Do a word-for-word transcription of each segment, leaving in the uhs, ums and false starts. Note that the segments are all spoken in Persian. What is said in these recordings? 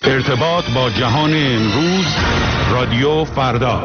ارتباط با جهان امروز، رادیو فردا.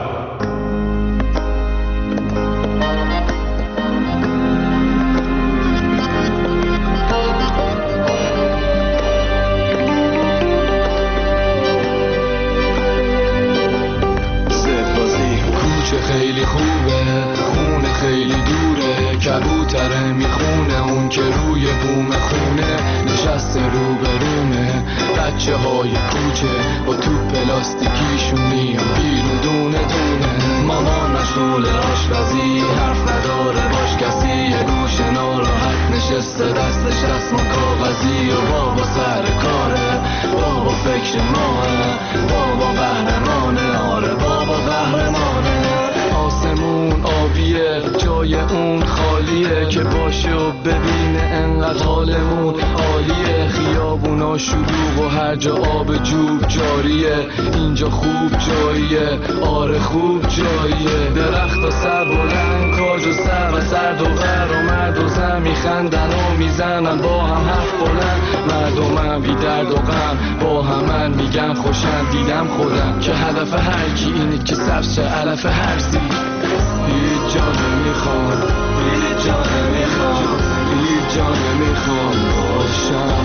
خیلی خوبه، خونه خیلی دوره، کبوتره میخونه اون که روی بوم خونه نشسته رو برومه. بچه های کوچه با توپ پلاستیکیشون میان بیرون دونه دونه. مامان مشغول آشپزی، حرف نداره باش کسی، یه گوشه ناراحت نشسته دستش دستمال کاغذی. و بابا سر کاره، بابا فکر ماه، بابا قهرمانه، آره بابا قهرمانه. آسمون آبیه، جای اون خالیه، که باشه و ببینه انقدر حالمون عالیه. خیابونا شلوغ و هر جا آب جوب جاریه، اینجا خوب جاییه، آره خوب جاییه. درخت و سر بلند، کاج و سر و سرد و غر و مرد و زن میخندن و میزنن با هم حرف بلند. مردمم بی درد و غم با همن میگن خوشن. دیدم خودم که هدف هر کی اینه که سبز شه علف هر سی. هیچ جا نمیخوام، هیچ جا نمیخوام، هیچ جا نمیخوام باشم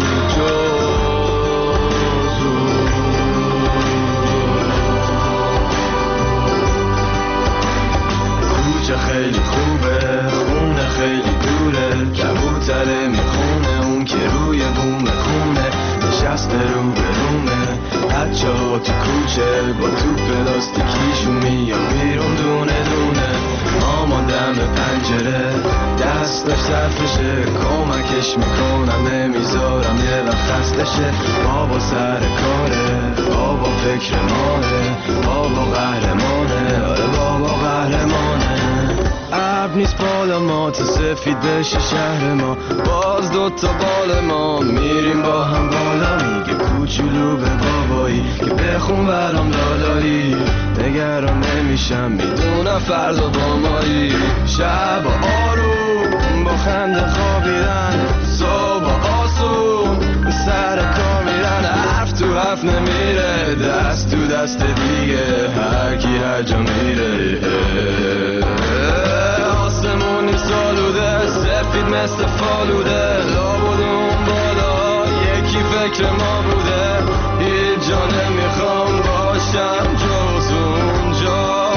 جز اون. کوچه خیلی خوبه، خونه خیلی دوره، کبوتره میخونه اون که روی بوم خونه نشسته رو برومه. بچه ها تو کوچه با تو پلاستیکیشون میان بیرون دونه دونه. مامان دم پنجره دستش صرفشه، کمکش میکنم نمیذارم یه وقت خستشه. بابا سر کاره، بابا فکر ماه، بابا قهرمانه، آره بابا قهرمانه. ابر نیست بالا ما تا سفید بشه شهر ما، باز دوتا بال ما میریم با هم بالا. میگه کوچولو به بابایی که بخون برام لالایی، نگران نمیشم میدونم فردا با مایی. شب آروم با خنده خوابیدن، صبح آسون سر کار میرن. حرف تو حرف نمیره، دست تو دست دیگه، هر کی هر جا میره. آسمونی سالوده، سفید مثل فالوده، لابد اون بالا یکی فکر ما بوده. هیچ جا نمیخوام باشم جز اونجا.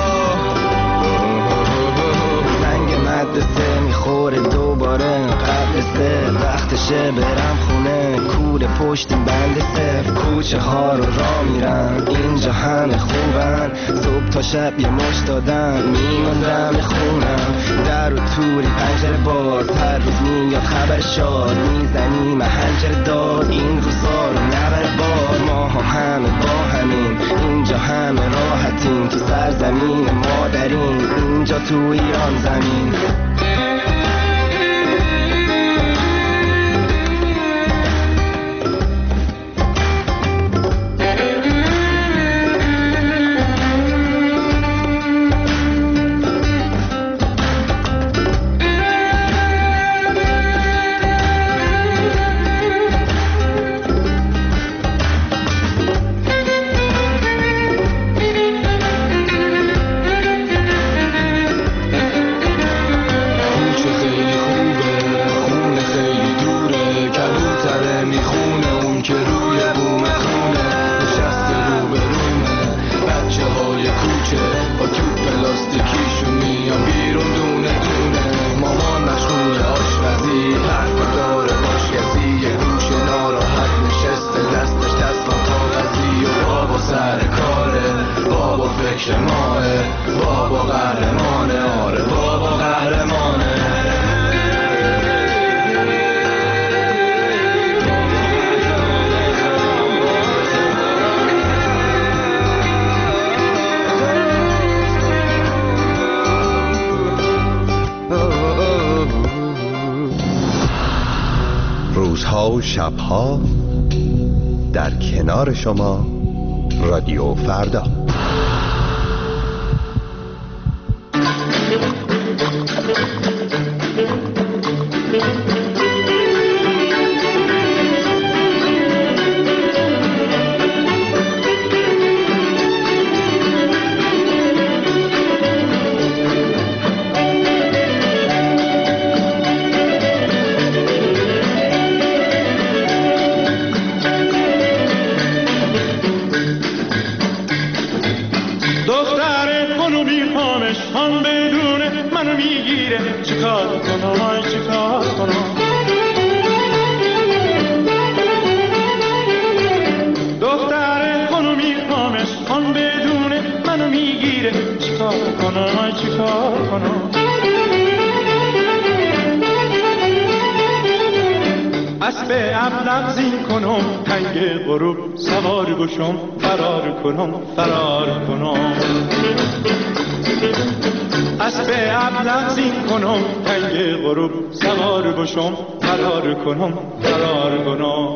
زنگ مدرسه میخوره دوباره قبل سه، وقتشه برم خونه، کوره پشت بند صف. کوچه ها رو را میرم، اینجا همه خوبن، صبح تا شب یه مش دادن میموندم خونم. در و توری پنجره باز، هر روز میاد خبر شاد، میزنیم پنجره داد این روزا رو نبره باد. ما هم همه با همین، اینجا همه راحتیم، تو سرزمین مادرین، اینجا تو ایران زمین. روزها و شبها در کنار شما، رادیو فردا. منو میگیره چیکار کنم آی چیکار کنم دختر خونو میخوامش آن بدونه منو میگیره چیکار کنم آی چیکار کنم اسب ابلق زین کنم تنگ غروب سوار بشم فرار کنم فرار کنم اسب ابلق زین کنم تنگ غروب سوار بشم فرار کنم فرار کنم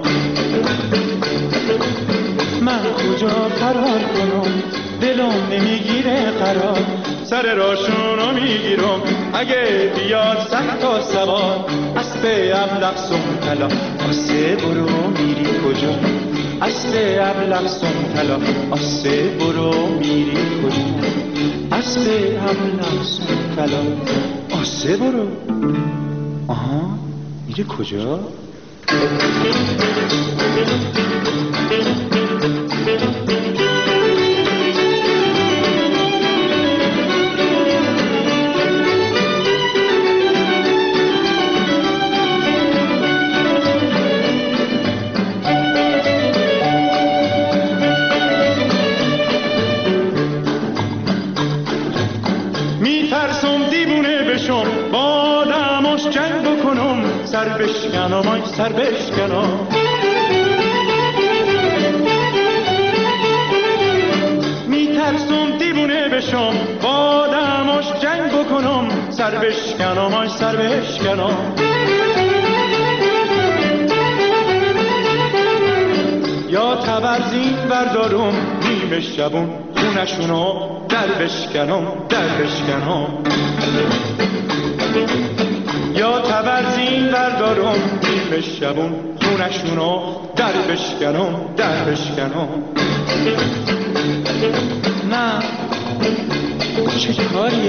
من کجا فرار کنم دلم نمیگیره قرار سر راشونو میگیرم اگه بیاد صد تا سوار اسب ابلق سمتلا آسه برو میری کجا اسب ابلق سمتلا آسه برو میری کجا اسب ابلق سمتلا آسه برو آها میری کجا سر بشکنم آی سر بشکنم میترسم دیوونه بشم با آدماش جنگ بکنم سر بشکنم آی سر بشکنم یا تبرزین بردارم نیمه شبون خونشونو در بشکنم در بشکنم یا تبرزین بردارم نیمه شبون خونشونو در بشکنم در بشکنم نه چه کاریه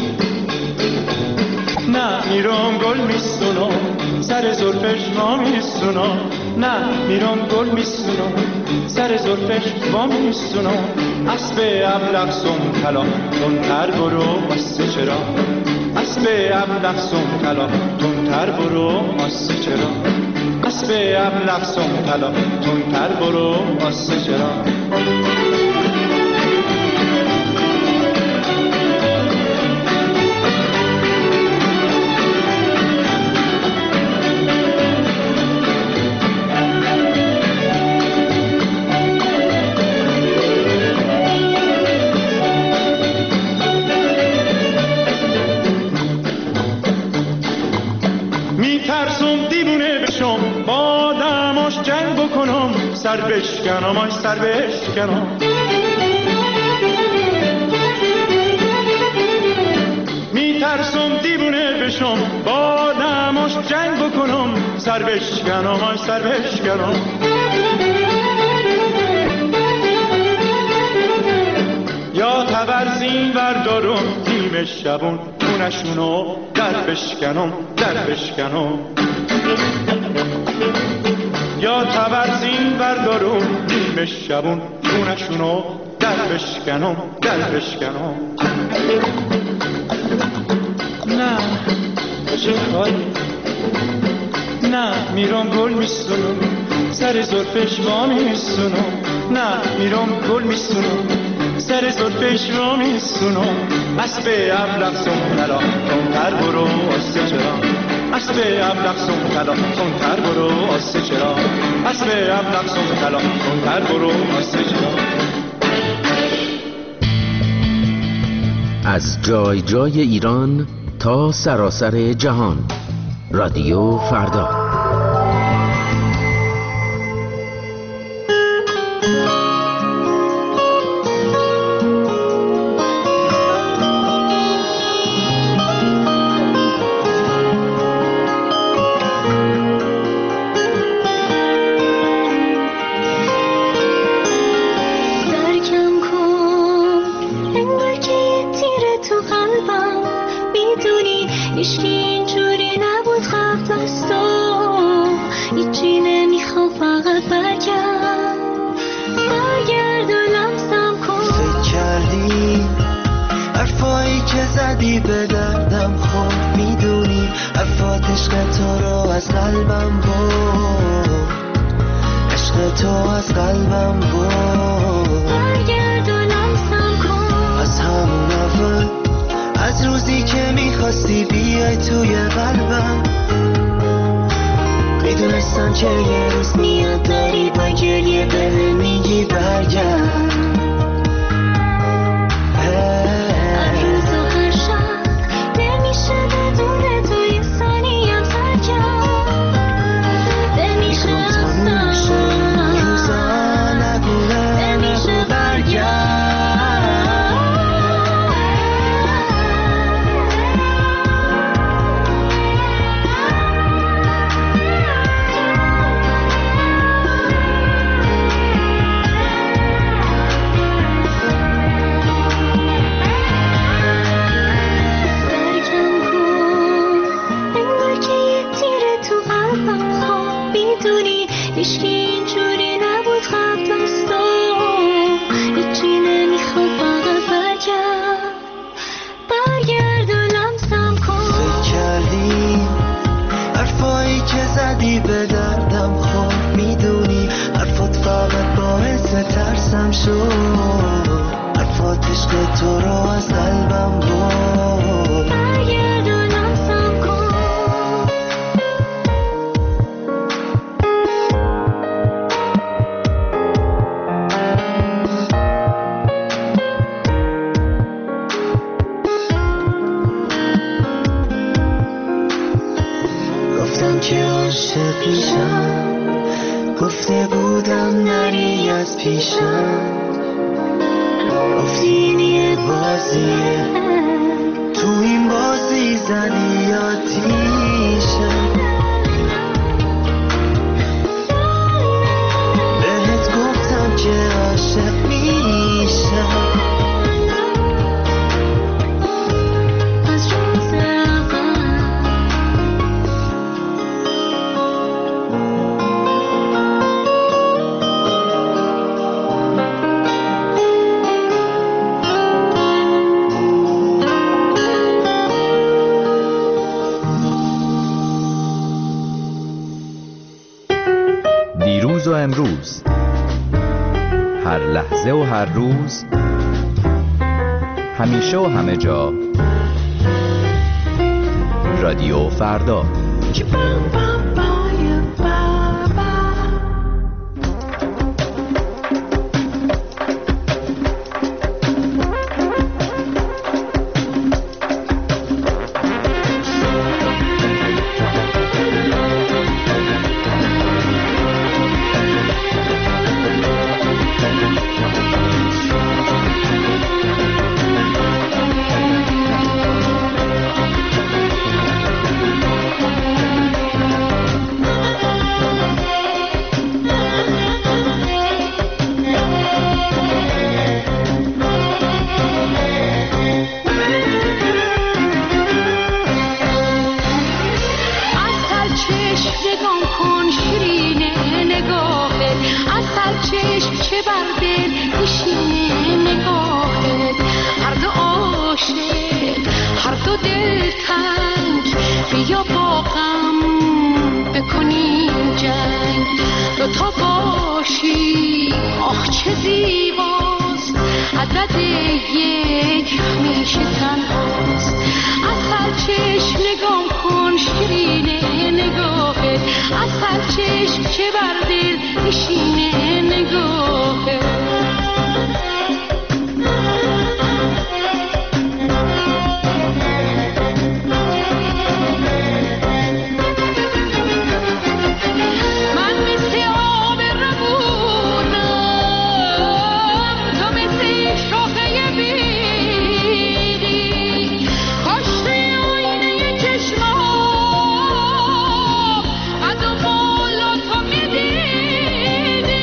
نه میرم گل میسونم سر زلفش وا میسونم نه میرم گل میسونم سر زلفش وا میسونم اسب ابلق سمتلا تندتر برو واسه چرا اسب ابلق سمتلا تندتر برو واسه چرا اسب ابلق سمتلا تندتر برو واسه چرا سر بشکنم آی سر بشکنم میترسم دیوونه بشم با نماش جنگ بکنم سر بشکنم آی سر بشکنم یا تبرزین بردارم نیمه شبون خونشونو در بشکنم در بشکنم یا تبرزین بردارم نیمه شبون خونشونو در بشکنم در بشکنم نه چه کاری نه میرم گل میسونم سر زلفش وا میسونم نه میرم گل میسونم سر زلفش وا میسونم اسب ابلق سمتلا تندتر برو واسه چرا اسب ابلق سمتلا تندتر برو واسه چرا اسب ابلق سمتلا تندتر برو واسه چرا از جای جای ایران تا سراسر جهان رادیو فردا. که زدی به دردم خود میدونی حرفات عشق تو رو از قلبم بود، عشق تو از قلبم بود. برگرد و لمسم کن از همون اول، از روزی که میخواستی بیای توی قلبم، میدونستم که یه روز میاد داری با گریه به میگی برگرد. هر روز و هر شب نمیشه بدون تو یه ثانیم ترکم، نمیشه اصلا روزا نگوله نگو برگرد. هیچکی اینجوری نبود قبل از تو، هیچی نمیخواد فقط برگرد، برگرد و لمسم کن. فکر کردی حرفایی که زدی به دردم خود میدونی حرفات فقط باعث ترسم شد، حرفات عشق تو رو از قلبم بود. برگرد و لمسم کن. که عاشق میشم، گفته بودم نری از پیشم، گفتی این یه بازیه، تو این بازی زدی آتیشم، بهت گفتم که عاشق میشم. دیروز و امروز، هر لحظه و هر روز، همیشه و همه جا، رادیو فردا. از اون بالا تو میدیدی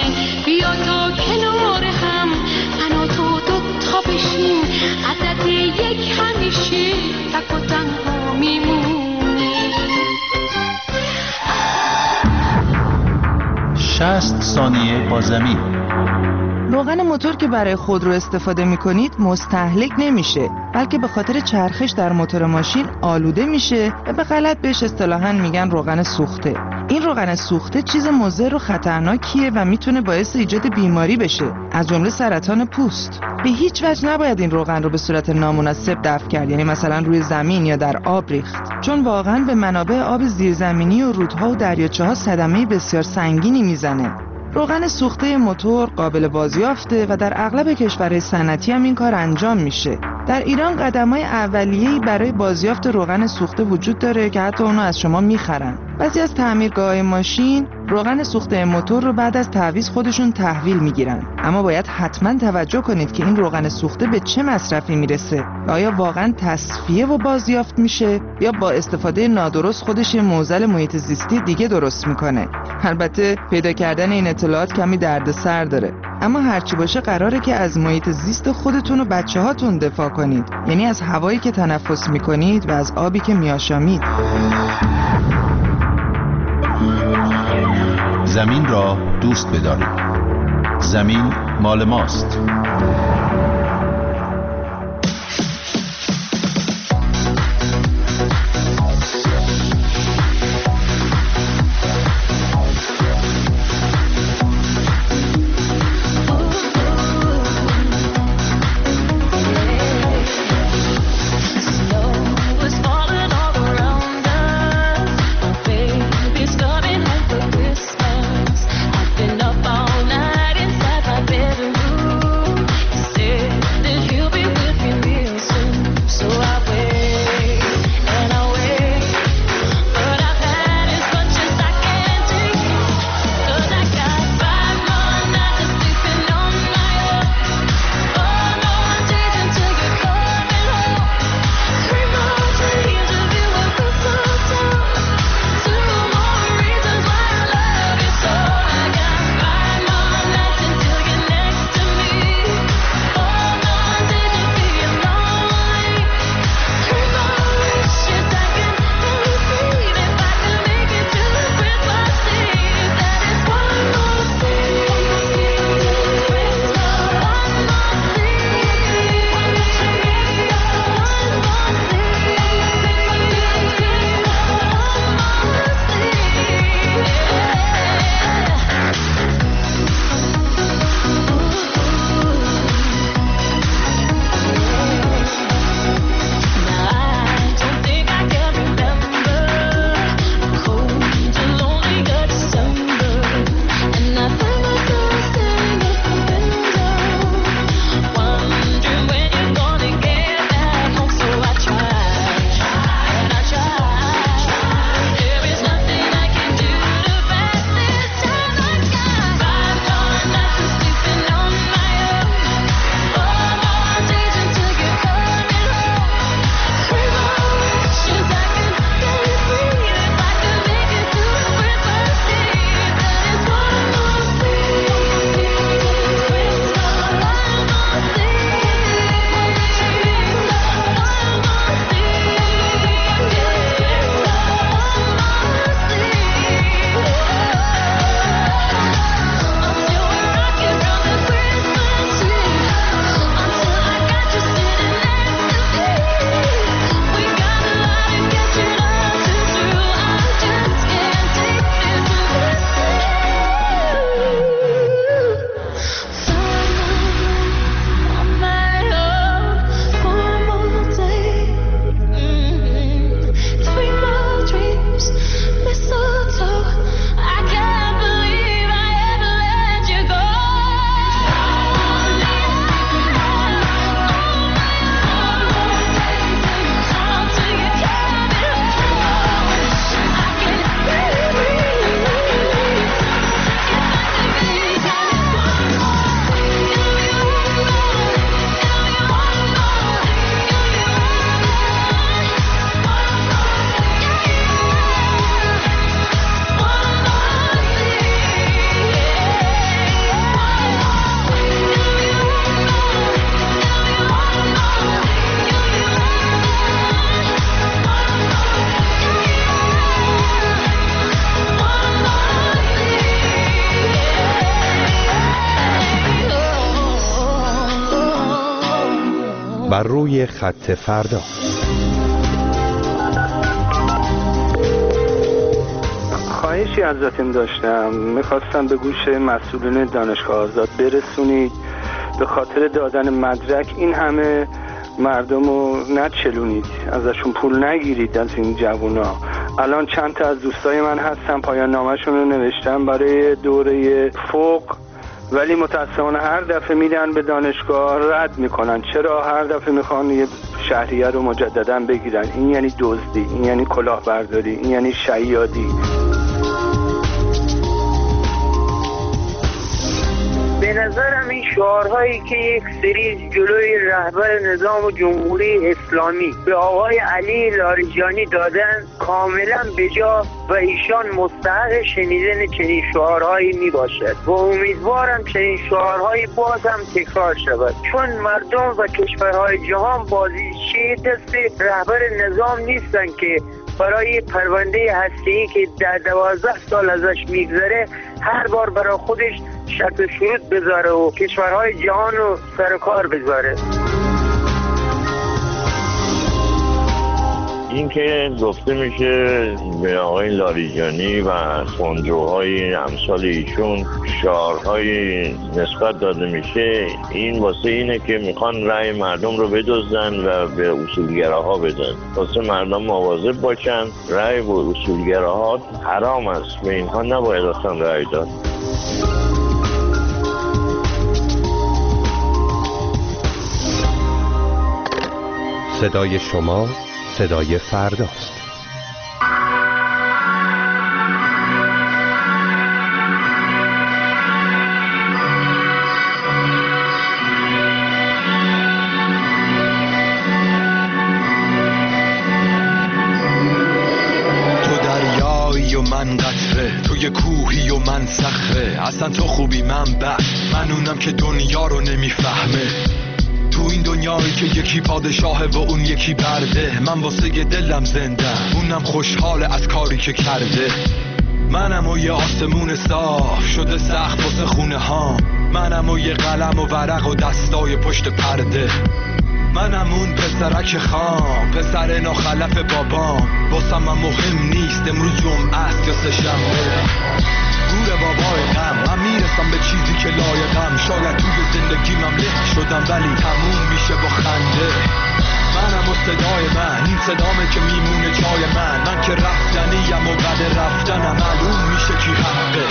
بیا تا کنار هم من و تو دوتا بشیم عدد یک همیشه تک و تنها میمونیم. شصت ثانیه با زمین. روغن موتور که برای خودرو استفاده میکنید مستهلک نمیشه، بلکه به خاطر چرخش در موتور ماشین آلوده میشه و به غلط بهش اصطلاحاً میگن روغن سوخته. این روغن سوخته چیز مضر و خطرناکیه و میتونه باعث ایجاد بیماری بشه، از جمله سرطان پوست. به هیچ وجه نباید این روغن رو به صورت نامناسب دفع کرد، یعنی مثلا روی زمین یا در آب ریخت، چون واقعاً به منابع آب زیرزمینی و رودها و دریاچه‌ها صدمه بسیار سنگینی میزنه. روغن سوخته موتور قابل بازیافته و در اغلب کشورهای صنعتی هم این کار انجام میشه. در ایران قدم‌های اولیه‌ای برای بازیافت روغن سوخته وجود داره که حتی اونو از شما میخرن. بعضی از تعمیرگاه‌های ماشین روغن سوخته موتور رو بعد از تعویض خودشون تحویل میگیرن، اما باید حتما توجه کنید که این روغن سوخته به چه مصرفی میرسه. آیا واقعا تصفیه و بازیافت میشه یا با استفاده نادرست خودش معضل محیط زیستی دیگه درست میکنه؟ البته پیدا کردن این اطلاعات کمی دردسر داره، اما هرچی باشه قراره که از محیط زیست خودتون و بچه‌هاتون دفاع کنید، یعنی از هوایی که تنفس میکنید و از آبی که میآشامید. زمین را دوست بدارید. زمین مال ماست. I've been up all night inside my bedroom. You said بر روی خط فردا. خواهشی ازتون داشتم، میخواستم به گوش مسئولین دانشگاه آزاد برسونید به خاطر دادن مدرک این همه مردم رو نچلونید، ازشون پول نگیرید از این جوونا. الان چند تا از دوستای من هستن پایان نامه‌شون رو نوشتن برای دوره فوق، ولی متاسفانه هر دفعه میدن به دانشگاه رد میکنن. چرا هر دفعه میخوان یه شهریه رو مجددا بگیرن؟ این یعنی دزدی، این یعنی کلاهبرداری، این یعنی شیادی. به نظرم این شعارهایی که یک سری جلوی رهبر نظام جمهوری اسلامی به آقای علی لاریجانی دادن کاملا بجا و ایشان مستحق شنیدن چنین شعارهایی می باشد و امیدوارم چنین شعارهایی باز هم تکرار شود، چون مردم و کشورهای جهان بازیچه دست رهبر نظام نیستن که برای پرونده هسته‌ای که در دوازده سال ازش میگذره هر بار برای خودش شرط و شروط بذاره و کشورهای جهان رو سر کار بذاره. این که گفته میشه به آقای لاریجانی و خونجوهای امثال ایشون شعارهای نسبت داده میشه، این واسه اینه که میخوان رأی مردم رو بدزدن و به اصولگراها بدن. واسه مردم مواظب باشن، رأی به اصولگراها حرام است، به اینها نباید اصلا رأی داد. صدای شما صدای فرداست. تو دریایی و من قطره، تو یه کوهی و من صخره، اصلا تو خوبی من بد، من اونم که دنیا رو نمیفهمه. تو این دنیایی که یکی پادشاهه و اون یکی برده، من واسه دلم زنده، اونم خوشحاله از کاری که کرده. منم و یه آسمون صاف شده سقف واسه خونه ها، منم و یه قلم و ورق و دستای پشت پرده. منم اون پسرک خام، پسر ناخلف بابام، واسم من مهم نیست امروز جمعه است یا سه شنبه. گور بابای غم، من میرسم به چیزی که لایقم. شاید توی زندگیمم له شدم ولی تموم میشه با خنده. منم و صدای من، این صدامه که میمونه جای من. من که رفتنیم و بعد رفتنم معلوم میشه کی حقه.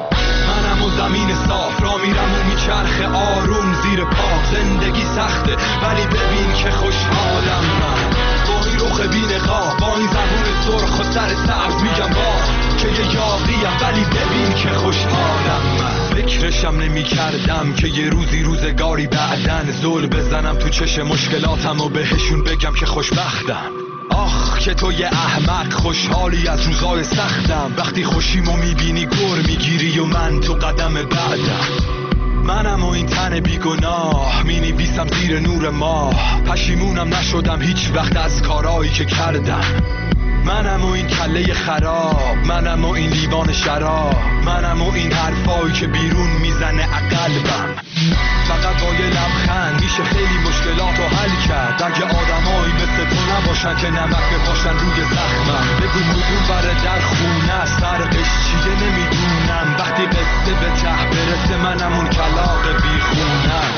منم و زمین صاف را میرم و میچرخه آروم زیر پا. زندگی سخته ولی ببین که خوشحالم من، با این رخ بی‌نقاب، با این زبون سرخ و سر سبز میگم با که یه یاقیم ولی ببین که خوشحالم من. فکرشم نمی کردم که یه روزی روزگاری بعدن زل بزنم تو چش مشکلاتم و بهشون بگم که خوشبختم. آخ که تو یه احمق خوشحالی از روزای سختم، وقتی خوشیمو میبینی گر میگیری و من تو قدم بعدم. منم و این تن بیگناه مینویسم زیر نور ماه، پشیمونم نشدم هیچ وقت از کارایی که کردم. منم و این کله خراب، منم و این لیوان شراب، منم و این حرفایی که بیرون میزنه عقلبم. فقط با یه لبخند میشه خیلی مشکلات رو حل کرد، اگه آدمایی مثل تو نباشن که نمک بپاشن روی زخمم. بگو مدون بره در خونه است، فرقش چیه نمیدونم. وقتی قصه به ته برسه منم اون کلاغ بیخونم.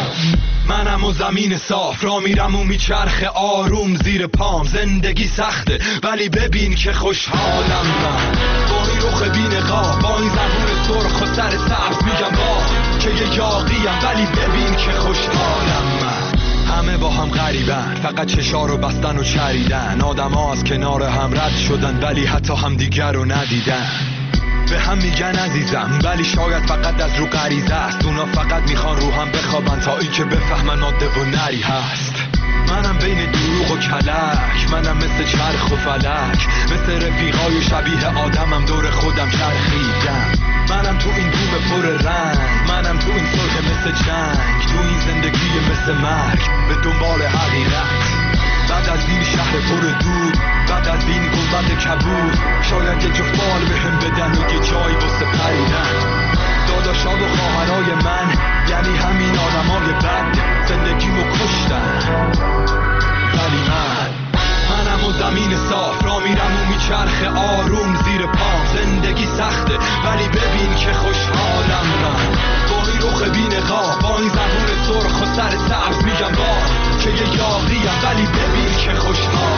منم و زمین صاف را میرم و میچرخه آروم زیر پام. زندگی سخته ولی ببین که خوشحالم من، با این رخ بی‌نقاب، با این زبون سرخ و سر سبز میگم با که یه یاقیم ولی ببین که خوشحالم من. همه با هم غریبن، فقط چشا رو بستن و چریدن. آدم ها از کنار هم رد شدن ولی حتی هم دیگر رو ندیدن. به هم میگن عزیزم ولی شاید فقط از رو غریزه است. اونا فقط میخوان رو هم بخوابن تا این که بفهمن ماده و نری هست. منم بین دروغ و کلک، منم مثل چرخ و فلک، مثل رفیقای شبیه آدمم دور خودم چرخیدم. منم تو این بوم پر رنگ، منم تو این صلح مثل جنگ، تو این زندگی مثل مرگ به دنبال حقیقت. بعد از این شهر پر دود، بعد از این گنبد کبود، شاید یه جفت بال بهم بدن و یه جایی واسه پریدن. داداشا و خواهرای من یعنی همین آدمای بد، زندگیمو کشتن. سر سبز میگم با که یه یاقیم ولی ببین که خوشحال